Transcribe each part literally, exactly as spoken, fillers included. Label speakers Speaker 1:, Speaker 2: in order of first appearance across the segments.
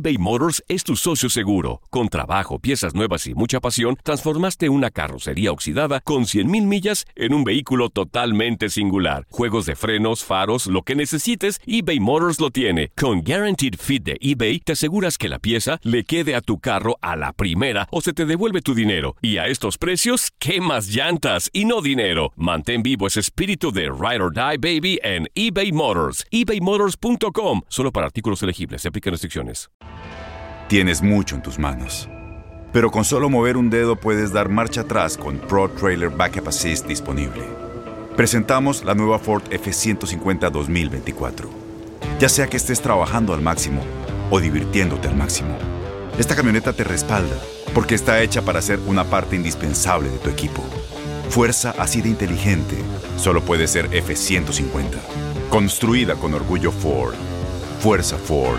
Speaker 1: eBay Motors es tu socio seguro. Con trabajo, piezas nuevas y mucha pasión, transformaste una carrocería oxidada con cien mil millas en un vehículo totalmente singular. Juegos de frenos, faros, lo que necesites, eBay Motors lo tiene. Con Guaranteed Fit de eBay, te aseguras que la pieza le quede a tu carro a la primera o se te devuelve tu dinero. Y a estos precios, ¿qué más llantas y no dinero? Mantén vivo ese espíritu de Ride or Die, baby, en eBay Motors. ebay motors punto com. Solo para artículos elegibles. Se aplican restricciones.
Speaker 2: Tienes mucho en tus manos, pero con solo mover un dedo puedes dar marcha atrás con Pro Trailer Backup Assist disponible. Presentamos la nueva Ford F ciento cincuenta dos mil veinticuatro. Ya sea que estés trabajando al máximo o divirtiéndote al máximo, esta camioneta te respalda porque está hecha para ser una parte indispensable de tu equipo. Fuerza así de inteligente solo puede ser F ciento cincuenta. Construida con orgullo Ford. Fuerza Ford.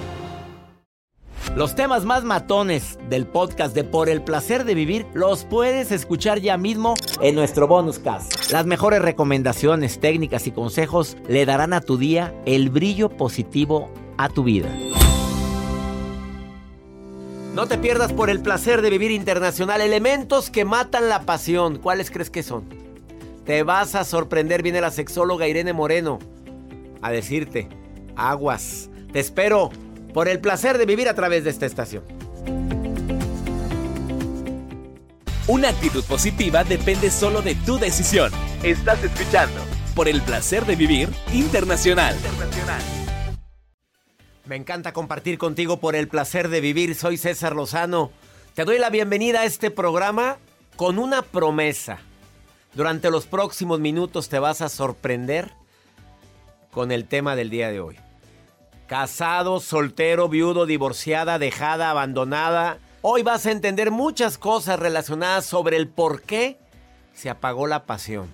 Speaker 3: Los temas más matones del podcast de Por el Placer de Vivir los puedes escuchar ya mismo en nuestro bonus cast. Las mejores recomendaciones, técnicas y consejos le darán a tu día el brillo positivo a tu vida. No te pierdas Por el Placer de Vivir Internacional. Elementos que matan la pasión. ¿Cuáles crees que son? Te vas a sorprender. Viene la sexóloga Irene Moreno a decirte, aguas. Te espero Por el Placer de Vivir a través de esta estación.
Speaker 4: Una actitud positiva depende solo de tu decisión. Estás escuchando Por el Placer de Vivir Internacional. Internacional.
Speaker 3: Me encanta compartir contigo Por el Placer de Vivir. Soy César Lozano. Te doy la bienvenida a este programa con una promesa. Durante los próximos minutos te vas a sorprender con el tema del día de hoy. Casado, soltero, viudo, divorciada, dejada, abandonada. Hoy vas a entender muchas cosas relacionadas sobre el por qué se apagó la pasión.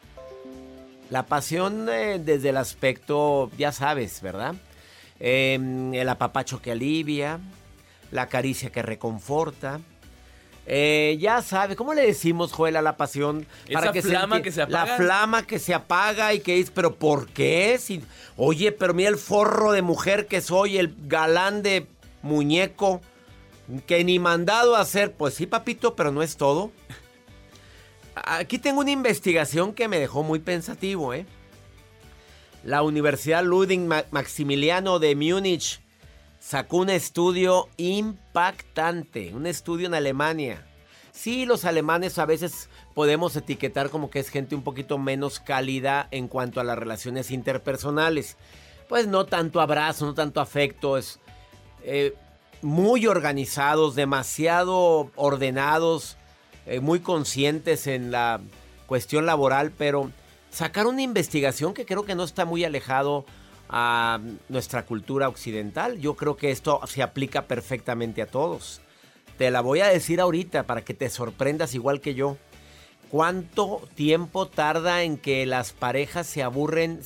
Speaker 3: La pasión eh, desde el aspecto, ya sabes, ¿verdad? Eh, el apapacho que alivia, la caricia que reconforta. Eh, ya sabes, ¿cómo le decimos, Joel, a la pasión?
Speaker 5: Esa
Speaker 3: que
Speaker 5: flama
Speaker 3: se,
Speaker 5: que se apaga.
Speaker 3: La flama que se apaga y que dices, ¿pero por qué? Si, oye, pero mira el forro de mujer que soy, el galán de muñeco, que ni mandado a hacer. Pues sí, papito, pero no es todo. Aquí tengo una investigación que me dejó muy pensativo, ¿eh? La Universidad Ludwig Maximiliano de Múnich sacó un estudio impactante, un estudio en Alemania. Sí, los alemanes a veces podemos etiquetar como que es gente un poquito menos cálida en cuanto a las relaciones interpersonales. Pues no tanto abrazo, no tanto afecto, es eh, muy organizados, demasiado ordenados, eh, muy conscientes en la cuestión laboral, pero sacaron una investigación que creo que no está muy alejado a nuestra cultura occidental. Yo creo que esto se aplica perfectamente a todos. Te la voy a decir ahorita para que te sorprendas igual que yo. ¿Cuánto tiempo tarda en que las parejas se aburren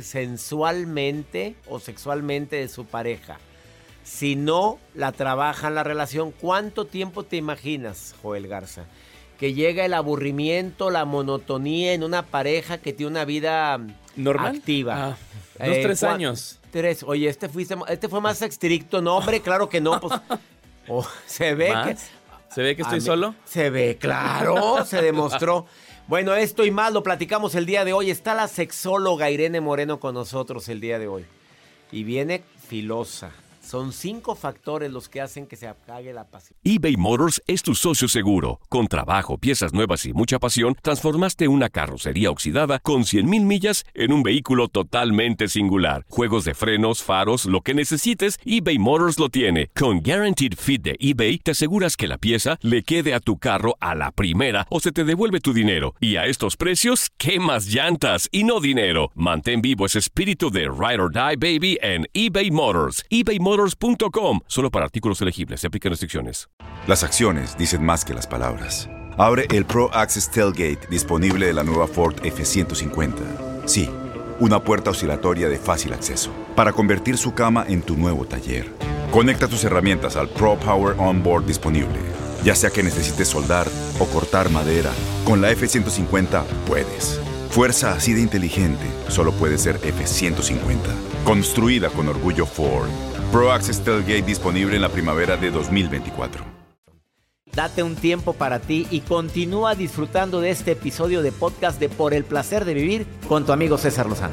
Speaker 3: sensualmente o sexualmente de su pareja? Si no la trabajan la relación, ¿cuánto tiempo te imaginas, Joel Garza? Que llega el aburrimiento, la monotonía en una pareja que tiene una vida
Speaker 5: normal,
Speaker 3: activa.
Speaker 5: Ah, unos eh, tres años.
Speaker 3: Tres. Oye, este, fuiste, este fue más estricto. No, hombre, claro que no. Pues, oh, se ve
Speaker 5: ¿Más?
Speaker 3: que...
Speaker 5: ¿Se ve que estoy
Speaker 3: mí,
Speaker 5: solo?
Speaker 3: Se ve, claro, se demostró. Bueno, esto y más lo platicamos el día de hoy. Está la sexóloga Irene Moreno con nosotros el día de hoy. Y viene filosa. Son cinco factores los que hacen que se apague la pasión.
Speaker 1: eBay Motors es tu socio seguro. Con trabajo, piezas nuevas y mucha pasión, transformaste una carrocería oxidada con cien mil millas en un vehículo totalmente singular. Juegos de frenos, faros, lo que necesites, eBay Motors lo tiene. Con Guaranteed Fit de eBay, te aseguras que la pieza le quede a tu carro a la primera o se te devuelve tu dinero. Y a estos precios, ¿qué más llantas y no dinero? Mantén vivo ese espíritu de Ride or Die, baby, en eBay Motors. ebay motors punto com. Solo para artículos elegibles. Se aplican restricciones.
Speaker 2: Las acciones dicen más que las palabras. Abre el Pro Access Tailgate disponible de la nueva Ford F ciento cincuenta. Sí, una puerta oscilatoria de fácil acceso para convertir su cama en tu nuevo taller. Conecta tus herramientas al Pro Power Onboard disponible. Ya sea que necesites soldar o cortar madera, con la F ciento cincuenta puedes. Fuerza así de inteligente solo puede ser F ciento cincuenta. Construida con orgullo Ford. Pro Access Tailgate disponible en la primavera de dos mil veinticuatro.
Speaker 3: Date un tiempo para ti y continúa disfrutando de este episodio de podcast de Por el Placer de Vivir con tu amigo César Lozano.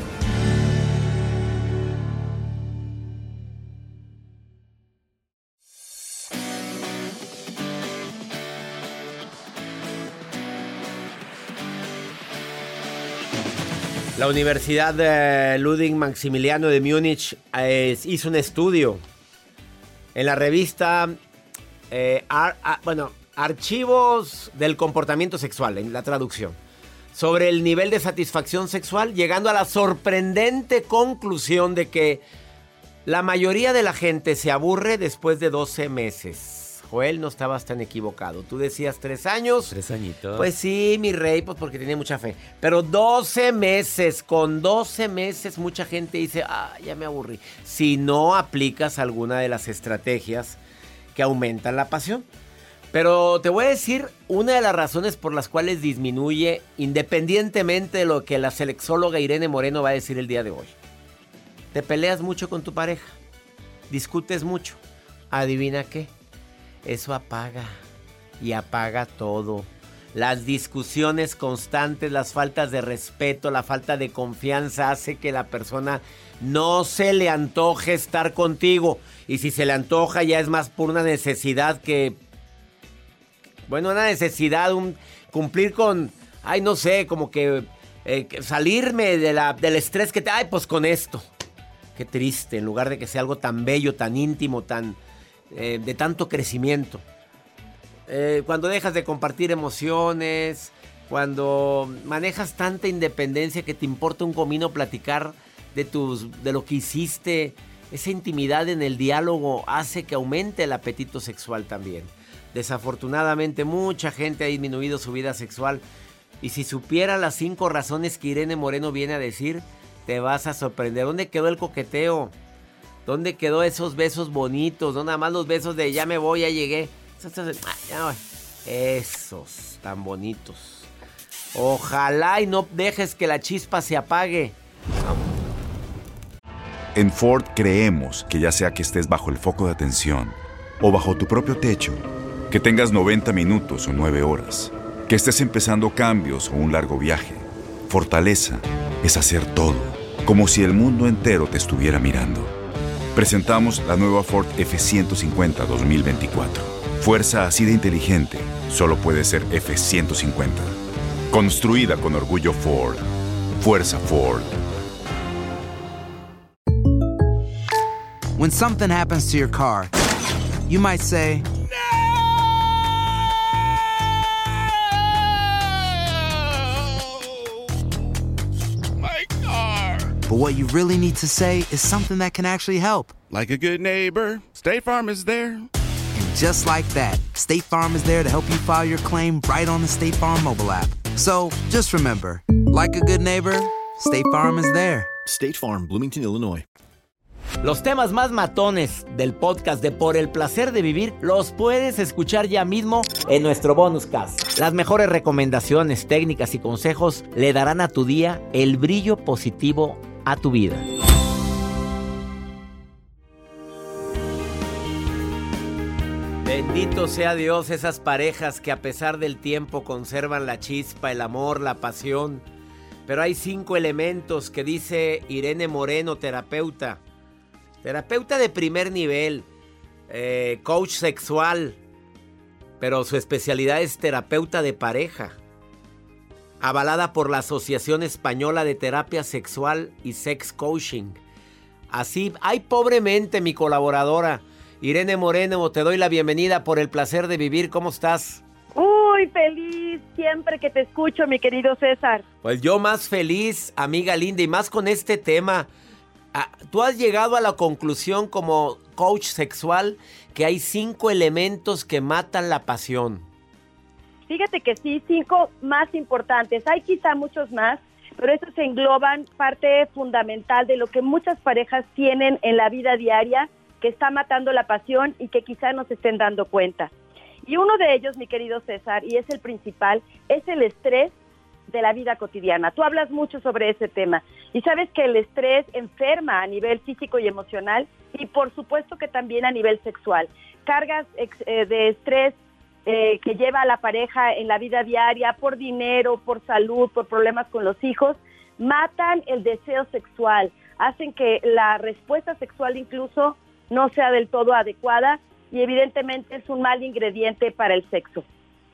Speaker 3: La Universidad de Ludwig Maximiliano de Múnich eh, hizo un estudio en la revista eh, ar, ar, bueno, Archivos del Comportamiento Sexual, en la traducción, sobre el nivel de satisfacción sexual, llegando a la sorprendente conclusión de que la mayoría de la gente se aburre después de doce meses. Joel, no estabas tan equivocado. Tú decías tres años.
Speaker 5: Tres añitos.
Speaker 3: Pues sí, mi rey, pues porque tenía mucha fe. Pero doce meses, con doce meses mucha gente dice, ah, ya me aburrí. Si no aplicas alguna de las estrategias que aumentan la pasión. Pero te voy a decir una de las razones por las cuales disminuye, independientemente de lo que la sexóloga Irene Moreno va a decir el día de hoy. Te peleas mucho con tu pareja, discutes mucho. ¿Adivina qué? Eso apaga y apaga todo. Las discusiones constantes, las faltas de respeto, la falta de confianza hace que la persona no se le antoje estar contigo. Y si se le antoja ya es más por una necesidad que... Bueno, una necesidad, un cumplir con... Ay, no sé, como que eh, salirme de la, del estrés que te... Ay, pues con esto. Qué triste, en lugar de que sea algo tan bello, tan íntimo, tan... Eh, de tanto crecimiento. Eh, cuando dejas de compartir emociones, cuando manejas tanta independencia que te importa un comino platicar de, tus, de lo que hiciste, esa intimidad en el diálogo hace que aumente el apetito sexual también. Desafortunadamente mucha gente ha disminuido su vida sexual y si supiera las cinco razones que Irene Moreno viene a decir, te vas a sorprender. ¿Dónde quedó el coqueteo? ¿Dónde quedó esos besos bonitos? No nada más los besos de ya me voy, ya llegué. Esos tan bonitos. Ojalá y no dejes que la chispa se apague.
Speaker 2: En Ford creemos que ya sea que estés bajo el foco de atención o bajo tu propio techo, que tengas noventa minutos o nueve horas, que estés empezando cambios o un largo viaje, fortaleza es hacer todo, como si el mundo entero te estuviera mirando. Presentamos la nueva Ford F ciento cincuenta dos mil veinticuatro. Fuerza así de inteligente solo puede ser F ciento cincuenta. Construida con orgullo Ford. Fuerza Ford.
Speaker 6: When something happens to your car, you might say, but what you really need to say is something that can actually help.
Speaker 7: Like a good neighbor, State Farm is there.
Speaker 6: And just like that, State Farm is there to help you file your claim right on the State Farm mobile app. So just remember, like a good neighbor, State Farm is there.
Speaker 8: State Farm, Bloomington, Illinois.
Speaker 3: Los temas más matones del podcast de Por el Placer de Vivir los puedes escuchar ya mismo en nuestro bonus cast. Las mejores recomendaciones, técnicas y consejos le darán a tu día el brillo positivo a tu vida. Bendito sea Dios, esas parejas que a pesar del tiempo conservan la chispa, el amor, la pasión. Pero hay cinco elementos que dice Irene Moreno, terapeuta. Terapeuta de primer nivel, eh, coach sexual, pero su especialidad es terapeuta de pareja. Avalada por la Asociación Española de Terapia Sexual y Sex Coaching. Así, ay, pobremente mi colaboradora, Irene Moreno, te doy la bienvenida Por el Placer de Vivir. ¿Cómo estás?
Speaker 9: Uy, feliz siempre que te escucho, mi querido César.
Speaker 3: Pues yo más feliz, amiga linda, y más con este tema. Tú has llegado a la conclusión como coach sexual que hay cinco elementos que matan la pasión.
Speaker 9: Fíjate que sí, cinco más importantes. Hay quizá muchos más, pero estos engloban parte fundamental de lo que muchas parejas tienen en la vida diaria, que está matando la pasión y que quizá no se estén dando cuenta. Y uno de ellos, mi querido César, y es el principal, es el estrés de la vida cotidiana. Tú hablas mucho sobre ese tema y sabes que el estrés enferma a nivel físico y emocional y por supuesto que también a nivel sexual. Cargas eh, de estrés eh, que lleva a la pareja en la vida diaria por dinero, por salud, por problemas con los hijos, matan el deseo sexual, hacen que la respuesta sexual incluso no sea del todo adecuada y evidentemente es un mal ingrediente para el sexo.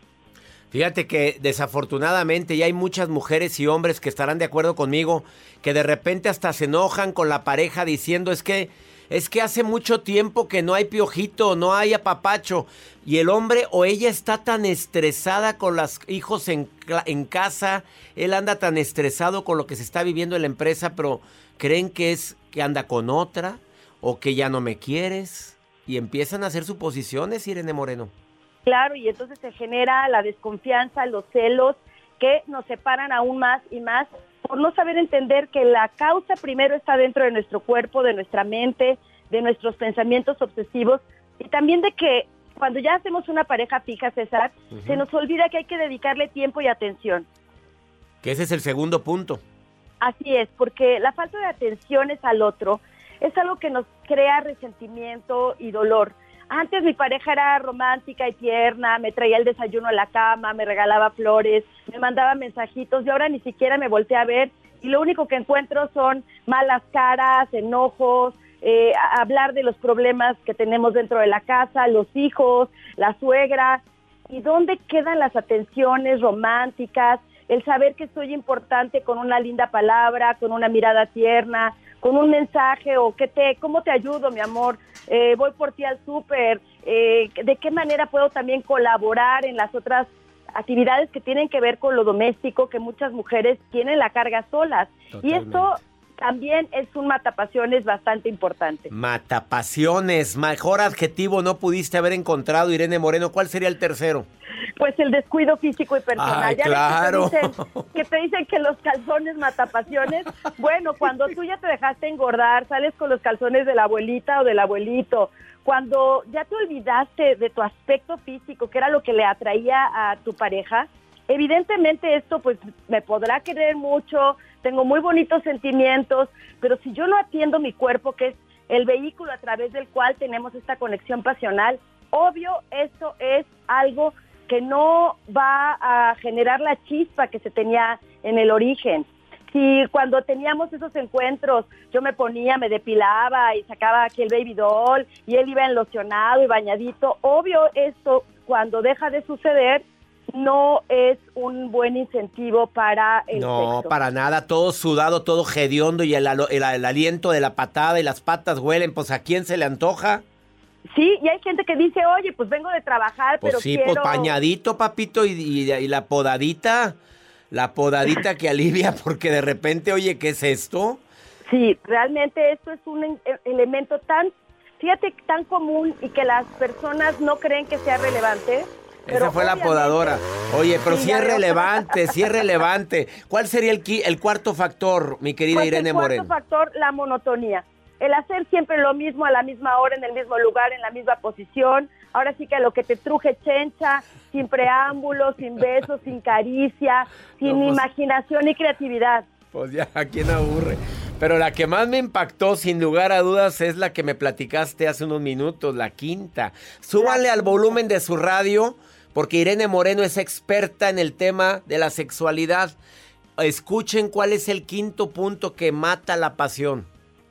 Speaker 3: Fíjate que desafortunadamente ya hay muchas mujeres y hombres que estarán de acuerdo conmigo, que de repente hasta se enojan con la pareja diciendo es que es que hace mucho tiempo que no hay piojito, no hay apapacho. Y el hombre o ella está tan estresada con los hijos en, en casa, él anda tan estresado con lo que se está viviendo en la empresa, pero creen que es que anda con otra o que ya no me quieres. Y empiezan a hacer suposiciones, Irene Moreno.
Speaker 9: Claro, y entonces se genera la desconfianza, los celos, que nos separan aún más y más por no saber entender que la causa primero está dentro de nuestro cuerpo, de nuestra mente, de nuestros pensamientos obsesivos y también de que cuando ya hacemos una pareja fija, César, uh-huh. se nos olvida que hay que dedicarle tiempo y atención.
Speaker 3: Que ese es el segundo punto.
Speaker 9: Así es, porque la falta de atenciones al otro es algo que nos crea resentimiento y dolor. Antes mi pareja era romántica y tierna, me traía el desayuno a la cama, me regalaba flores, me mandaba mensajitos y ahora ni siquiera me volteé a ver y lo único que encuentro son malas caras, enojos, eh, hablar de los problemas que tenemos dentro de la casa, los hijos, la suegra. ¿Y dónde quedan las atenciones románticas? El saber que soy importante con una linda palabra, con una mirada tierna, con un mensaje o que te, ¿cómo te ayudo, mi amor? Eh, voy por ti al súper. Eh, ¿De qué manera puedo también colaborar en las otras actividades que tienen que ver con lo doméstico, que muchas mujeres tienen la carga solas? Totalmente. Y esto también es un matapasiones bastante importante.
Speaker 3: Matapasiones, mejor adjetivo no pudiste haber encontrado, Irene Moreno. ¿Cuál sería el tercero?
Speaker 9: Pues el descuido físico y personal.
Speaker 3: Ay,
Speaker 9: ya
Speaker 3: claro.
Speaker 9: Que te, dicen, que te dicen que los calzones matapasiones, bueno, cuando tú ya te dejaste engordar, sales con los calzones de la abuelita o del abuelito, cuando ya te olvidaste de tu aspecto físico, que era lo que le atraía a tu pareja, evidentemente esto pues me podrá querer mucho, tengo muy bonitos sentimientos, pero si yo no atiendo mi cuerpo, que es el vehículo a través del cual tenemos esta conexión pasional, obvio, esto es algo que no va a generar la chispa que se tenía en el origen. Si cuando teníamos esos encuentros yo me ponía, me depilaba y sacaba aquí el baby doll y él iba enlocionado y bañadito, obvio esto cuando deja de suceder no es un buen incentivo para el
Speaker 3: No,
Speaker 9: sexo.
Speaker 3: para nada, todo sudado, todo hediondo y el, el, el aliento de la patada y las patas huelen, pues ¿a quién se le antoja?
Speaker 9: Sí, y hay gente que dice, oye, pues vengo de trabajar,
Speaker 3: pues
Speaker 9: pero
Speaker 3: sí,
Speaker 9: quiero...
Speaker 3: pues pañadito, papito, y, y, y la podadita, la podadita que alivia, porque de repente, oye, ¿qué es esto?
Speaker 9: Sí, realmente esto es un e- elemento tan, fíjate, tan común y que las personas no creen que sea relevante.
Speaker 3: Esa
Speaker 9: Pero
Speaker 3: fue la podadora. Oye, pero sí, sí es relevante, sí es relevante. ¿Cuál sería el, qui- el cuarto factor, mi querida
Speaker 9: pues
Speaker 3: Irene Moreno?
Speaker 9: El cuarto factor, la monotonía. El hacer siempre lo mismo a la misma hora, en el mismo lugar, en la misma posición. Ahora sí que a lo que te truje chencha, sin preámbulos, sin besos, sin caricia, sin no, pues, imaginación y creatividad.
Speaker 3: Pues ya, ¿a quién aburre? Pero la que más me impactó, sin lugar a dudas, es la que me platicaste hace unos minutos, la quinta. Súbanle al volumen de su radio, porque Irene Moreno es experta en el tema de la sexualidad. Escuchen cuál es el quinto punto que mata la pasión.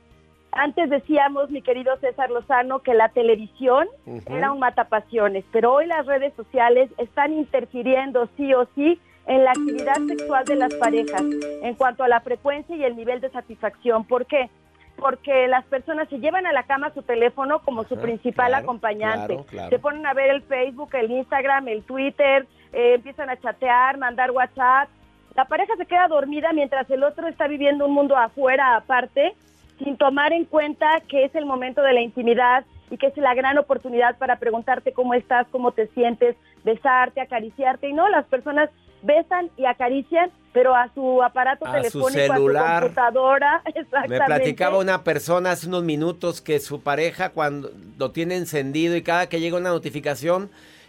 Speaker 9: Antes decíamos, mi querido César Lozano, que la televisión uh-huh. era un matapasiones, pero hoy las redes sociales están interfiriendo sí o sí en la actividad sexual de las parejas, en cuanto a la frecuencia y el nivel de satisfacción. ¿Por qué? Porque las personas se llevan a la cama su teléfono como su principal claro, acompañante. Claro, claro. Se ponen a ver el Facebook, el Instagram, el Twitter, eh, empiezan a chatear, mandar WhatsApp. La pareja se queda dormida mientras el otro está viviendo un mundo afuera, aparte, sin tomar en cuenta que es el momento de la intimidad y que es la gran oportunidad para preguntarte cómo estás, cómo te sientes, besarte, acariciarte. Y no, las personas besan y acarician, pero a su aparato
Speaker 3: a
Speaker 9: telefónico,
Speaker 3: su celular,
Speaker 9: a su computadora. Exactamente.
Speaker 3: Me platicaba una persona hace unos minutos que su pareja cuando lo tiene encendido y cada que llega una notificación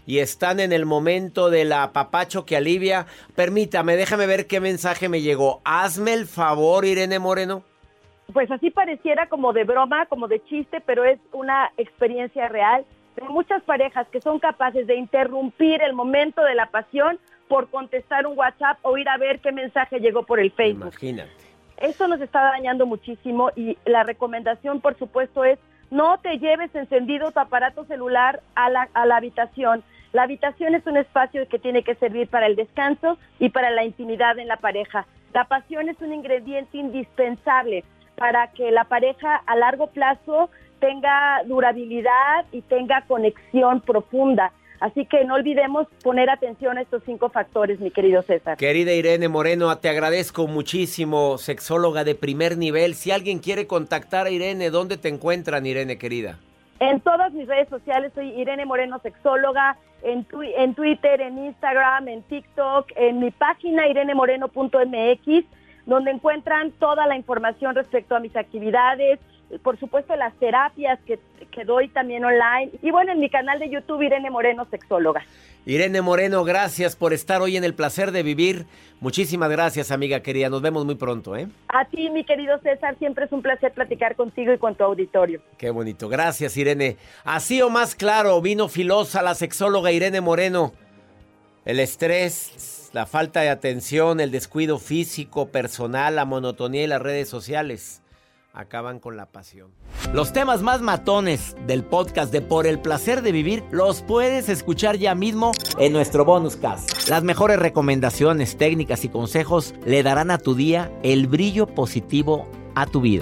Speaker 3: y están en el momento del apapacho que alivia. Permítame, déjame ver qué mensaje me llegó. Hazme el favor, Irene Moreno.
Speaker 9: Pues así pareciera como de broma, como de chiste, pero es una experiencia real. Hay muchas parejas que son capaces de interrumpir el momento de la pasión por contestar un WhatsApp o ir a ver qué mensaje llegó por el Facebook.
Speaker 3: Imagínate.
Speaker 9: Esto nos está dañando muchísimo y la recomendación, por supuesto, es no te lleves encendido tu aparato celular a la, a la habitación. La habitación es un espacio que tiene que servir para el descanso y para la intimidad en la pareja. La pasión es un ingrediente indispensable para que la pareja a largo plazo tenga durabilidad y tenga conexión profunda. Así que no olvidemos poner atención a estos cinco factores, mi querido César.
Speaker 3: Querida Irene Moreno, te agradezco muchísimo, sexóloga de primer nivel. Si alguien quiere contactar a Irene, ¿dónde te encuentran, Irene, querida?
Speaker 9: En todas mis redes sociales soy Irene Moreno, sexóloga, en, tu, en Twitter, en Instagram, en TikTok, en mi página irene moreno punto m x, donde encuentran toda la información respecto a mis actividades, por supuesto las terapias que, que doy también online, y bueno, en mi canal de YouTube Irene Moreno, sexóloga.
Speaker 3: Irene Moreno, gracias por estar hoy en El Placer de Vivir. Muchísimas gracias, amiga querida. Nos vemos muy pronto, ¿eh?
Speaker 9: A ti, mi querido César, siempre es un placer platicar contigo y con tu auditorio.
Speaker 3: Qué bonito. Gracias, Irene. Así o más claro, vino filosa la sexóloga Irene Moreno. El estrés, la falta de atención, el descuido físico, personal, la monotonía y las redes sociales acaban con la pasión. Los temas más matones del podcast de Por el Placer de Vivir los puedes escuchar ya mismo en nuestro bonus cast. Las mejores recomendaciones, técnicas y consejos le darán a tu día el brillo positivo a tu vida.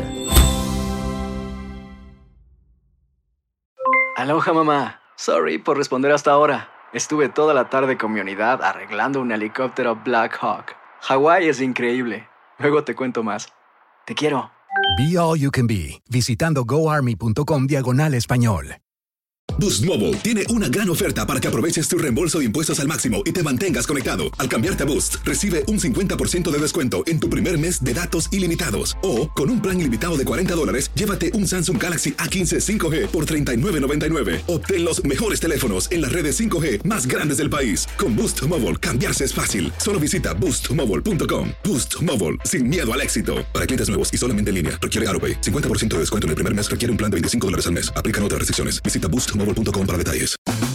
Speaker 10: Aloha, mamá. Sorry por responder hasta ahora. Estuve toda la tarde con mi unidad arreglando un helicóptero Black Hawk. Hawái es increíble. Luego te cuento más. Te quiero.
Speaker 11: Be All You Can Be, visitando goarmy.com diagonal español.
Speaker 12: Boost Mobile tiene una gran oferta para que aproveches tu reembolso de impuestos al máximo y te mantengas conectado. Al cambiarte a Boost, recibe un cincuenta por ciento de descuento en tu primer mes de datos ilimitados. O, con un plan ilimitado de cuarenta dólares, llévate un Samsung Galaxy A quince cinco G por treinta y nueve noventa y nueve. Obtén los mejores teléfonos en las redes cinco G más grandes del país. Con Boost Mobile, cambiarse es fácil. Solo visita boost mobile punto com. Boost Mobile, sin miedo al éxito. Para clientes nuevos y solamente en línea, requiere AutoPay. cincuenta por ciento de descuento en el primer mes requiere un plan de veinticinco dólares al mes. Aplican otras restricciones. Visita boost mobile punto com para detalles.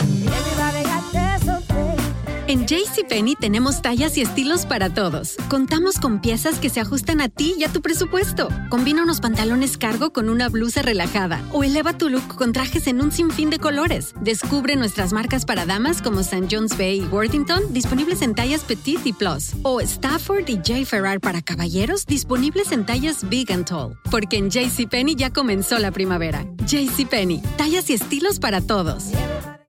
Speaker 13: En JCPenney tenemos tallas y estilos para todos. Contamos con piezas que se ajustan a ti y a tu presupuesto. Combina unos pantalones cargo con una blusa relajada o eleva tu look con trajes en un sinfín de colores. Descubre nuestras marcas para damas como Saint John's Bay y Worthington, disponibles en tallas Petite y Plus. O Stafford y J. Ferrar para caballeros, disponibles en tallas Big and Tall. Porque en JCPenney ya comenzó la primavera. JCPenney, tallas y estilos para todos.